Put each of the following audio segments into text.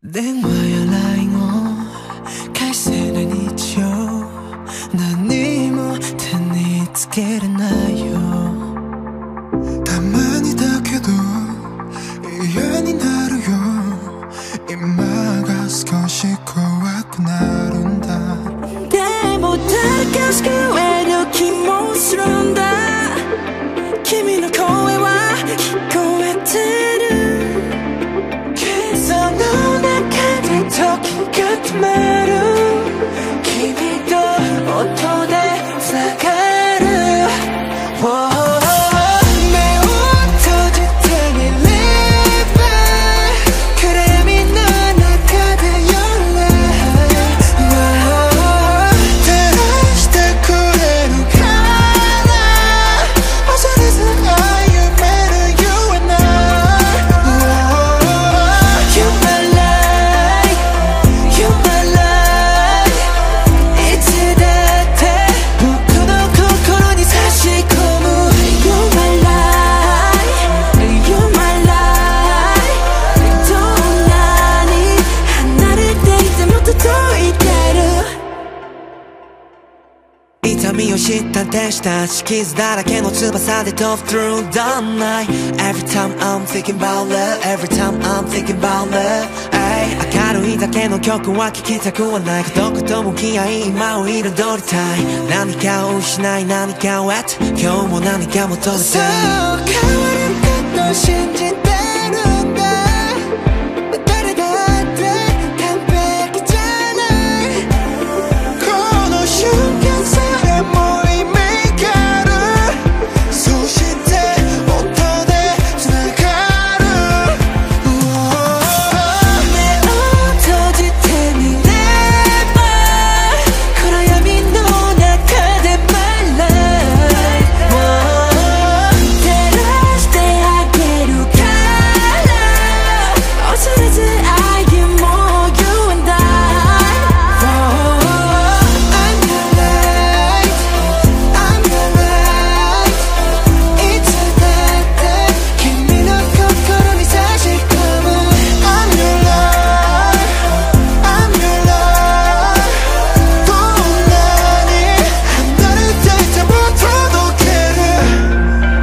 電話や LINE を返せない日常、何も手につけれないよ。たまにだけど嫌になるよ。今が少し怖くなるんだ。でも誰か救える気もするんだ。君の声は聞こえてる。その中で時が止まる。君と音でつながる。目を閉じてみれば暗闇の中で夜照らしてくれるから恐れず歩める You and I。You're my light, you're my light。 いつだって僕の心に差し込む。 You're my light, you're my light。 どんなに離れていても届いてる。痛みを知った天使たち、傷だらけの翼で飛ぶ Through the night。 Every time I'm thinking about love, every time I'm thinking about love。 明るいだけの曲は聴きたくはない。孤独と向き合い今を彩りたい。何かを失い何かを得て今日も何か求めて。そう変わること信じてるんだ。誰だって完璧じゃない。この瞬間さえも意味がある。そして音でつながる。目を閉じてみれば暗闇の中で My light。 照らしてあげるから恐れず歩もう You and I。 I'm your light, I'm your light。 いつだって君の心に差し込む。 I'm your light, I'm your light。 どんなに離れていても届ける。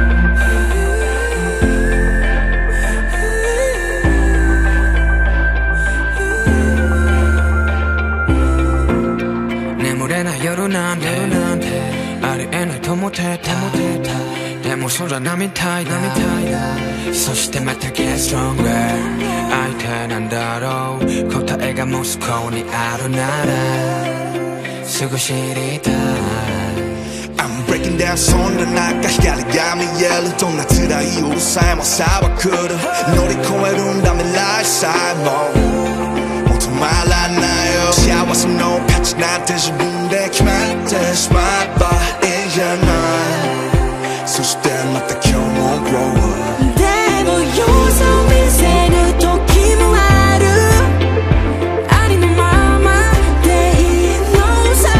眠れない夜なんてありえないと思ってた。でも空波みたいだ。そしてまた Get stronger。 相手なんだろう答えがもしここにあるならすぐ知りたい。 I'm breaking down そんな中光が見える。どんな辛い夜さえも朝は来る。乗り越えるんだ未来さえももう止まらないよ。幸せの価値なんて自分で決まってしまえばいいじゃない。そしてまた今日も grow up。 でも様子を見せる時もある。ありのままでいいのさ。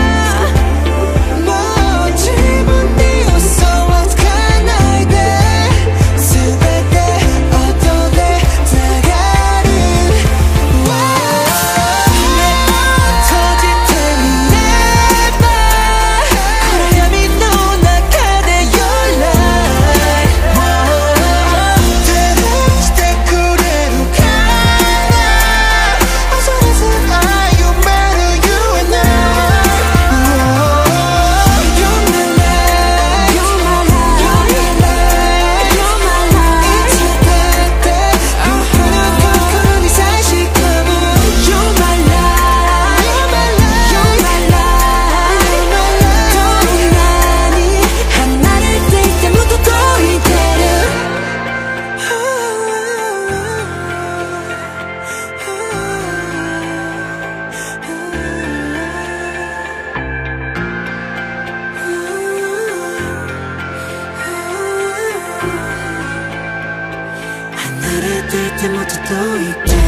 もう自分に嘘はつかないで。全て音でつながる。目を閉じてみれば暗闇の中で Your light。 照らしてくれるから恐れず歩める You and I。 You're my light, you're my light, you're my light。 いつだって僕の心に差し込む。 You're my light, you're my light, you're my light。 どんなに離れていても届いてる。離れていても届いてる。